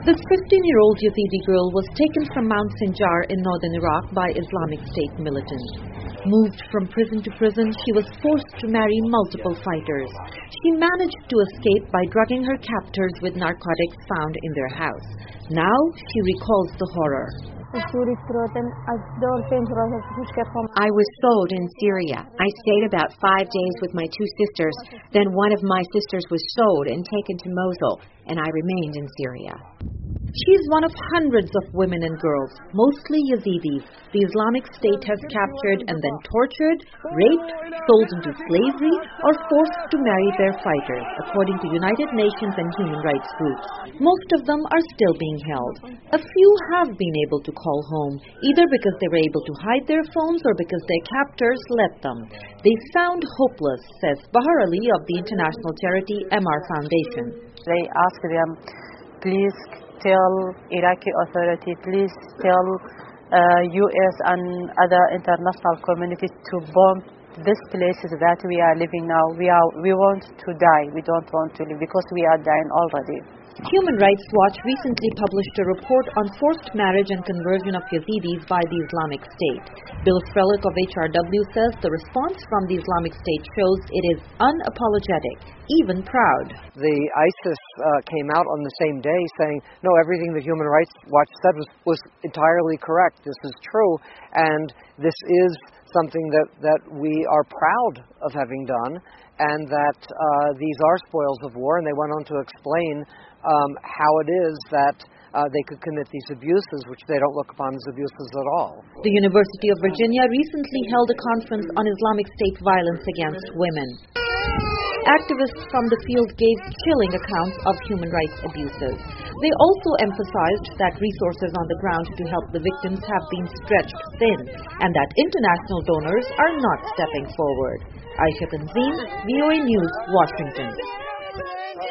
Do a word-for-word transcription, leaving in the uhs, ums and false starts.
This fifteen-year-old Yazidi girl was taken from Mount Sinjar in northern Iraq by Islamic State militants. Moved from prison to prison, she was forced to marry multiple fighters. She managed to escape by drugging her captors with narcotics found in their house. Now she recalls the horror. I was sold in Syria. I stayed about five days with my two sisters. Then one of my sisters was sold and taken to Mosul, and I remained in Syria. She's one of hundreds of women and girls, mostly Yazidis, the Islamic State has captured and then tortured, raped, sold into slavery, or forced to marry their fighters, according to United Nations and human rights groups. Most of them are still being held. A few have been able to call home, either because they were able to hide their phones or because their captors let them. They sound hopeless, says Bahar Ali of the international charity M R Foundation. They ask them, please tell Iraqi authority, please tell uh, U S and other international communities to bomb these places that we are living now. We are we want to die. We don't want to live because we are dying already. Human Rights Watch recently published a report on forced marriage and conversion of Yazidis by the Islamic State. Bill Frelick of H R W says the response from the Islamic State shows it is unapologetic, even proud. The ISIS uh, came out on the same day saying, no, everything the Human Rights Watch said was, was entirely correct. This is true, and this is something that, that we are proud of having done, and that uh, these are spoils of war. And they went on to explain um, how it is that uh, they could commit these abuses, which they don't look upon as abuses at all. The University of Virginia recently held a conference on Islamic State violence against women. Activists from the field gave chilling accounts of human rights abuses. They also emphasized that resources on the ground to help the victims have been stretched thin and that international donors are not stepping forward. Aisha Tanzim, V O A News, Washington.